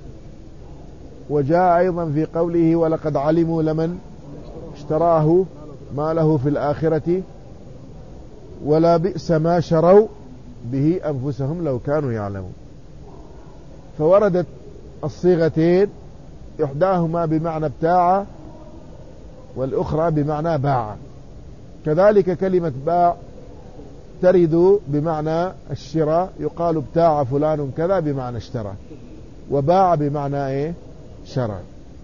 وجاء أيضا في قوله ولقد علموا لمن اشتراه ما له في الآخرة ولا بئس ما شروا به أنفسهم لو كانوا يعلمون. فوردت الصيغتين إحداهما بمعنى ابتاع والأخرى بمعنى باع. كذلك كلمة باع ترد بمعنى الشراء، يقال ابتاع فلان كذا بمعنى اشترى، وباع بمعنى ايه؟ شرى.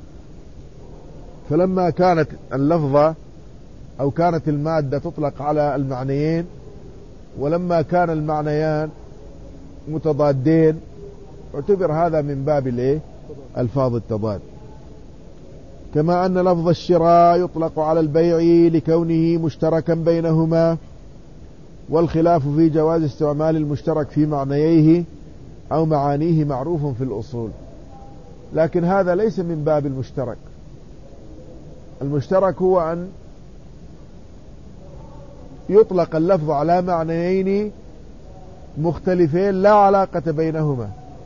فلما كانت اللفظة أو كانت المادة تطلق على المعنيين، ولما كان المعنيان متضادين، اعتبر هذا من باب الايه؟ الفاظ التضاد. كما أن لفظ الشراء يطلق على البيع لكونه مشتركا بينهما، والخلاف في جواز استعمال المشترك في معنييه أو معانيه معروف في الأصول، لكن هذا ليس من باب المشترك. المشترك هو أن يطلق اللفظ على معنيين مختلفين لا علاقة بينهما.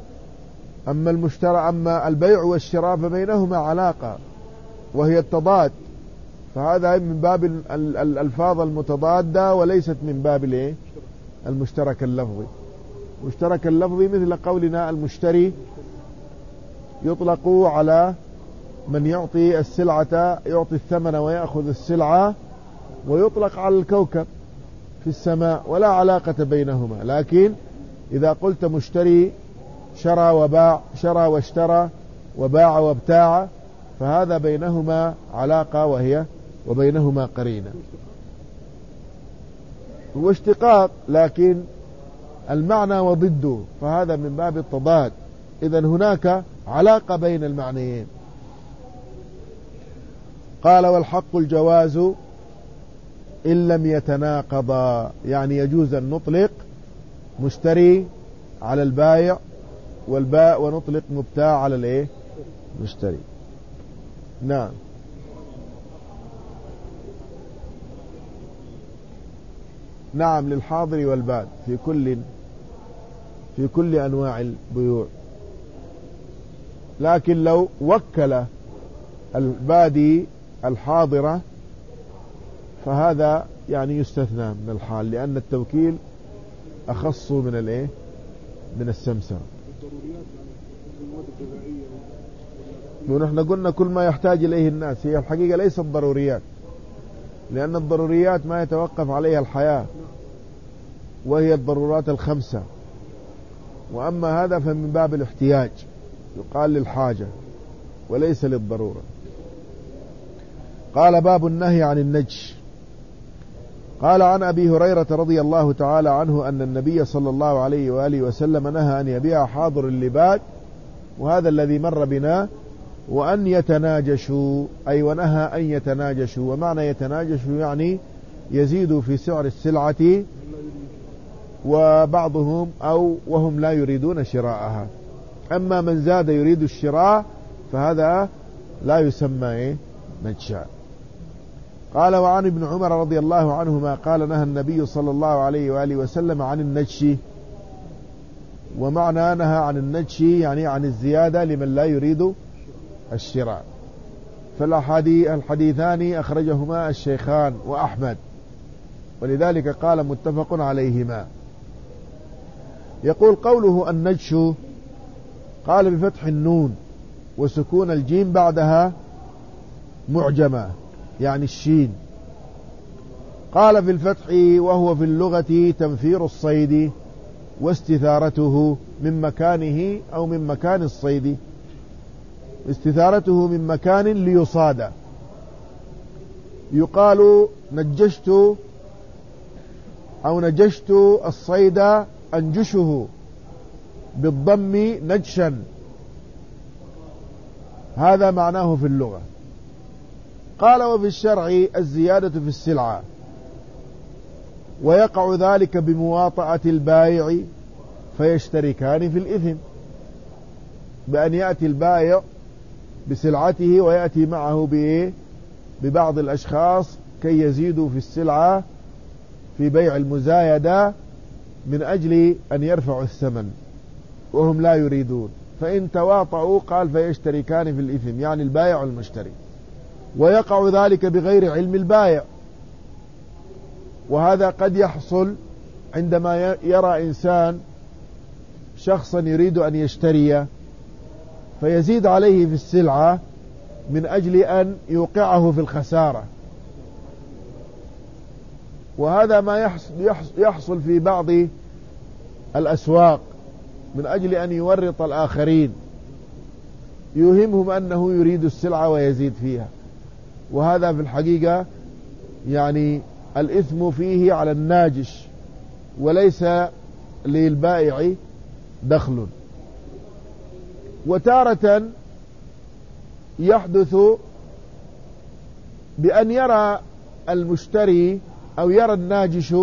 أما البيع والشراء فبينهما علاقة وهي التضاد، فهذا من باب الألفاظ المتضادة وليست من باب المشترك اللفظي. مشترك اللفظي مثل قولنا المشتري يطلق على من يعطي السلعة، يعطي الثمن ويأخذ السلعة، ويطلق على الكوكب في السماء ولا علاقة بينهما. لكن إذا قلت مشتري شرى وباع، شرى واشترى وباع وابتاع، فهذا بينهما علاقة وهي وبينهما قرينة. هو اشتقاق لكن المعنى وضده، فهذا من باب التضاد. إذن هناك علاقة بين المعنيين. قال والحق الجواز إن لم يتناقضا، يعني يجوز أن نطلق مشتري على البائع والباء، ونطلق مبتاع على مشتري. نعم. نعم، للحاضر والباد في كل أنواع البيوع. لكن لو وكل البادي الحاضرة فهذا يعني يستثنى من الحال، لأن التوكيل أخص من من السمسرة. ونحن قلنا كل ما يحتاج إليه الناس، هي الحقيقة ليست ضروريات، لأن الضروريات ما يتوقف عليها الحياة، وهي الضرورات الخمسة. وأما هذا فمن باب الاحتياج، يقال للحاجة وليس للضرورة. قال باب النهي عن النجش. قال عن أبي هريرة رضي الله تعالى عنه أن النبي صلى الله عليه وآله وسلم نهى أن يبيع حاضر اللباد، وهذا الذي مر بنا، وأن يتناجشوا، أي ونهى أن يتناجشوا. ومعنى يتناجشوا يعني يزيد في سعر السلعة، وبعضهم أو وهم لا يريدون شراءها. أما من زاد يريد الشراء فهذا لا يسمى نجشا. قال وعن ابن عمر رضي الله عنهما قال نهى النبي صلى الله عليه وآله وسلم عن النجش. ومعنى نهى عن النجش يعني عن الزيادة لمن لا يريد الشراء. فالحديثان أخرجهما الشيخان وأحمد، ولذلك قال متفق عليهما. يقول قوله النجش، قال بفتح النون وسكون الجيم بعدها معجمة، يعني الشين. قال في الفتح: وهو في اللغة تنفير الصيد واستثارته من مكانه أو من مكان الصيد، استثارته من مكان ليصاد. يقال نجشت أو نجشت الصيد أنجشه بالضم نجشا، هذا معناه في اللغة. قال: وفي الشرع الزيادة في السلعة، ويقع ذلك بمواطأة البائع فيشتركان في الإثم، بأن يأتي البائع بسلعته ويأتي معه ببعض الأشخاص كي يزيدوا في السلعة في بيع المزايدة من أجل أن يرفعوا الثمن وهم لا يريدون، فإن تواطؤوا قال فيشتركان في الإثم، يعني البائع والمشتري. ويقع ذلك بغير علم البائع، وهذا قد يحصل عندما يرى إنسان شخصا يريد أن يشتري فيزيد عليه في السلعة من أجل أن يوقعه في الخسارة، وهذا ما يحصل في بعض الأسواق من أجل أن يورط الآخرين، يوهمهم أنه يريد السلعة ويزيد فيها، وهذا في الحقيقة يعني الإثم فيه على الناجش وليس للبائع دخل. وتارة يحدث بأن يرى المشتري أو يرى الناجش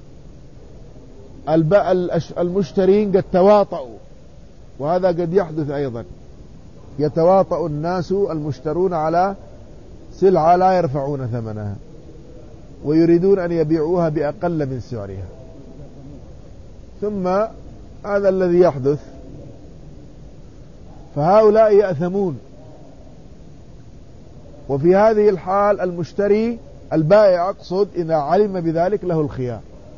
المشترين قد تواطؤوا، وهذا قد يحدث أيضا، يتواطؤ الناس المشترون على سلعة لا يرفعون ثمنها ويريدون أن يبيعوها بأقل من سعرها، ثم هذا الذي يحدث، فهؤلاء يأثمون. وفي هذه الحال المشتري البائع أقصد إذا علم بذلك له الخيار،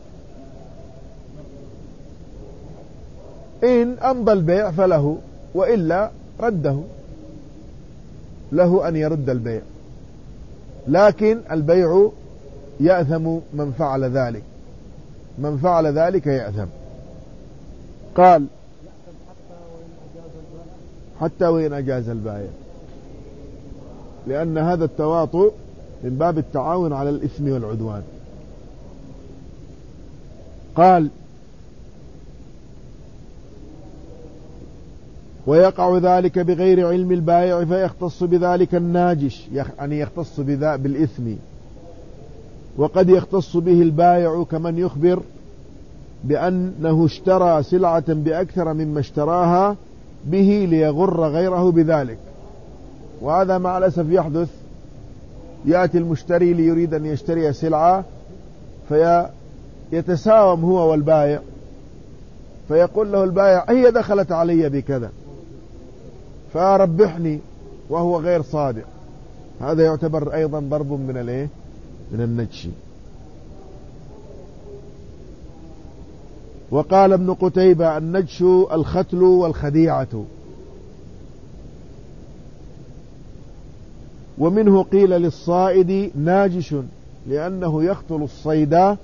إن أمضى البيع فله، وإلا رده، له أن يرد البيع، لكن البيع يأثم من فعل ذلك، من فعل ذلك يأثم. قال: حتى وإن أجاز البائع، لأن هذا التواطؤ من باب التعاون على الإثم والعدوان. قال: ويقع ذلك بغير علم البائع فيختص بذلك الناجش، يعني يختص بالإثم، وقد يختص به البائع كمن يخبر بأنه اشترى سلعة بأكثر مما اشتراها به ليغر غيره بذلك، وهذا مع الأسف يحدث. يأتي المشتري ليريد أن يشتري سلعة فيتساوم هو والبائع، فيقول له البائع: هي دخلت علي بكذا فأربحني، وهو غير صادق. هذا يعتبر أيضا ضرب من النجش. وقال ابن قتيبة: النجش الختل والخديعة. ومنه قيل للصائد ناجش لأنه يختل الصيد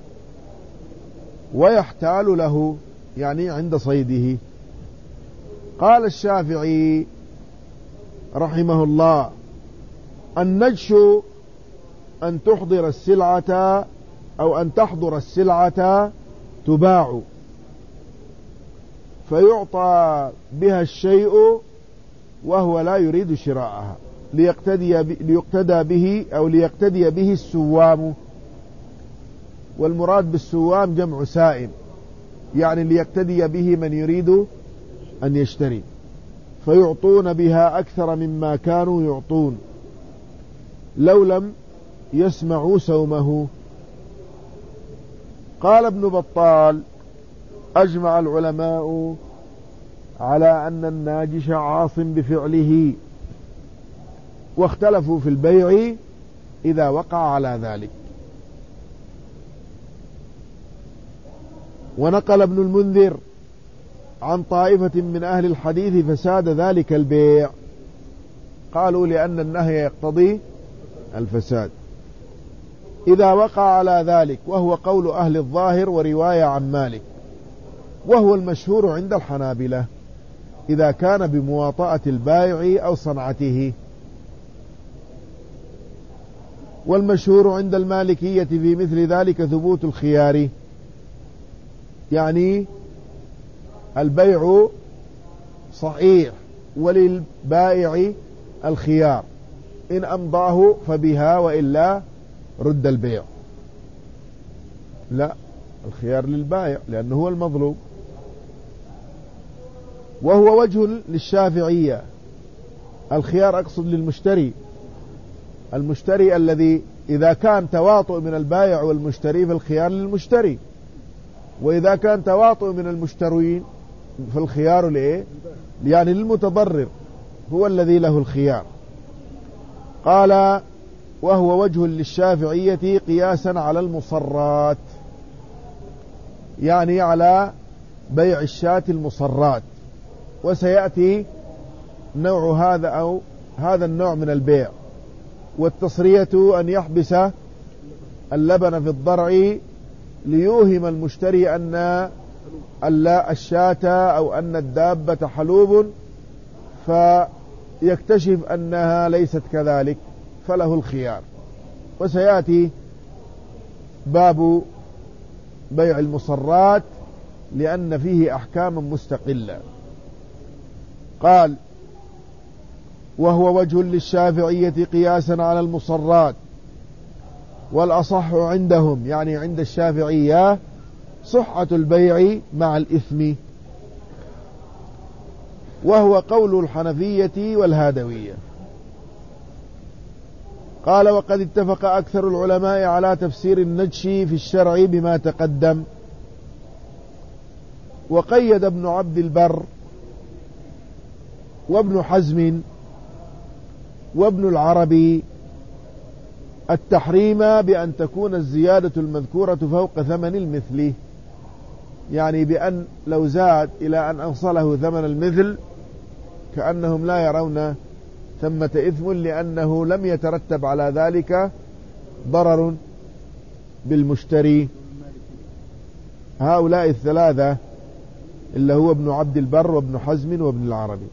ويحتال له، يعني عند صيده. قال الشافعي رحمه الله: النجش أن تحضر السلعة أو أن تحضر السلعة تباع فيعطى بها الشيء وهو لا يريد شراءها ليقتدى به أو ليقتدي به السوام. والمراد بالسوام جمع سائم، يعني ليقتدي به من يريد أن يشتري، فيعطون بها أكثر مما كانوا يعطون لو لم يسمعوا سومه. قال ابن بطال: أجمع العلماء على أن الناجش عاص بفعله، واختلفوا في البيع إذا وقع على ذلك. ونقل ابن المنذر عن طائفة من أهل الحديث فساد ذلك البيع، قالوا لأن النهي يقتضي الفساد. إذا وقع على ذلك، وهو قول أهل الظاهر ورواية عن مالك، وهو المشهور عند الحنابلة، إذا كان بمواطأة البائع أو صنعته. والمشهور عند المالكية في مثل ذلك ثبوت الخيار، يعني البيع صحيح وللبائع الخيار، إن أمضاه فبها وإلا رد البيع. لا، الخيار للبائع لأنه هو المظلوم. وهو وجه للشافعية، الخيار أقصد للمشتري، المشتري الذي إذا كان تواطؤ من البائع والمشتري فالخيار للمشتري، وإذا كان تواطؤ من المشترين فالخيار لإيه؟ يعني للمتضرر، هو الذي له الخيار. قال وهو وجه للشافعية قياسا على المصرات، يعني على بيع الشاة المصرات. وسيأتي نوع هذا أو هذا النوع من البيع. والتصرية أن يحبس اللبن في الضرع ليوهم المشتري أن الشاة أو أن الدابة حلوب، فيكتشف أنها ليست كذلك فله الخيار. وسيأتي باب بيع المصرات لأن فيه أحكاما مستقلة. قال وهو وجه للشافعية قياسا على المصرات، والأصح عندهم يعني عند الشافعية صحة البيع مع الإثم، وهو قول الحنفية والهادوية. قال وقد اتفق أكثر العلماء على تفسير النجش في الشرع بما تقدم. وقيد ابن عبد البر وابن حزم وابن العربي التحريم بأن تكون الزيادة المذكورة فوق ثمن المثل، يعني بأن لو زاد إلى أن أوصله ثمن المثل كأنهم لا يرون ثمة إثم، لأنه لم يترتب على ذلك ضرر بالمشتري. هؤلاء الثلاثة اللي هو ابن عبد البر وابن حزم وابن العربي.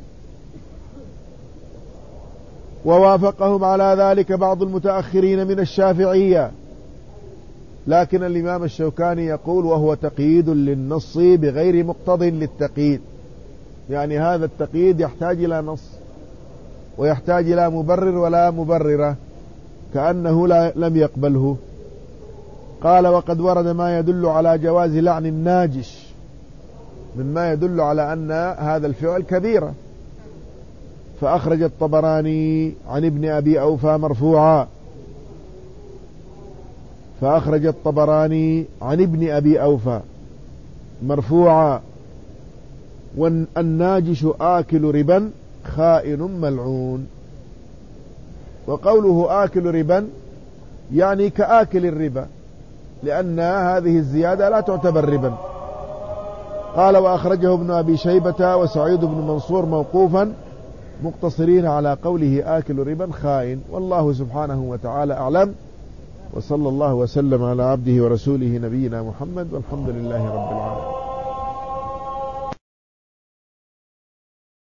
ووافقهم على ذلك بعض المتأخرين من الشافعية، لكن الإمام الشوكاني يقول وهو تقييد للنص بغير مقتض للتقييد، يعني هذا التقييد يحتاج إلى نص ويحتاج إلى مبرر ولا مبررة، كأنه لم يقبله. قال وقد ورد ما يدل على جواز لعن الناجش مما يدل على أن هذا الفعل كبيرة. فأخرج الطبراني عن ابن أبي أوفى مرفوعا، فأخرج الطبراني عن ابن أبي أوفى مرفوعا والناجش آكل ربا خائن ملعون. وقوله آكل ربا يعني كآكل الربا، لأن هذه الزيادة لا تعتبر ربا. قال وأخرجه ابن أبي شيبة وسعيد بن منصور موقوفا مقتصرين على قوله آكل ربا خائن. والله سبحانه وتعالى أعلم، وصلى الله وسلم على عبده ورسوله نبينا محمد، والحمد لله رب العالمين.